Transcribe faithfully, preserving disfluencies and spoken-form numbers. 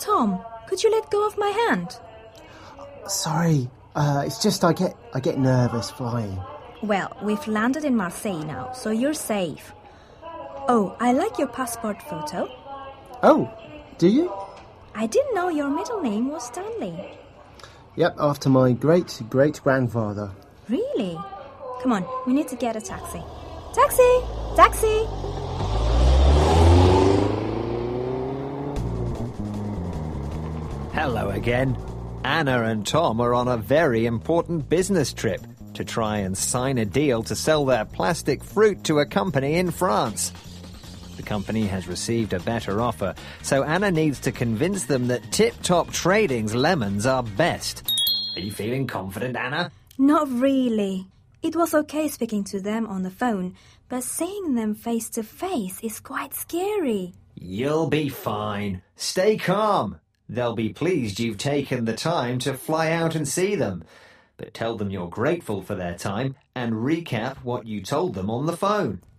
Tom, could you let go of my hand? Sorry, uh, it's just I get I get nervous flying. Well, we've landed in Marseille now, so you're safe. Oh, I like your passport photo. Oh, do you? I didn't know your middle name was Stanley. Yep, after my great-great-grandfather. Really? Come on, we need to get a taxi. Taxi! Taxi! Hello again. Anna and Tom are on a very important business trip to try and sign a deal to sell their plastic fruit to a company in France. The company has received a better offer, so Anna needs to convince them that Tip Top Trading's lemons are best. Are you feeling confident, Anna? Not really. It was okay speaking to them on the phone, but seeing them face to face is quite scary. You'll be fine. Stay calm. They'll be pleased you've taken the time to fly out and see them. But tell them you're grateful for their time and recap what you told them on the phone.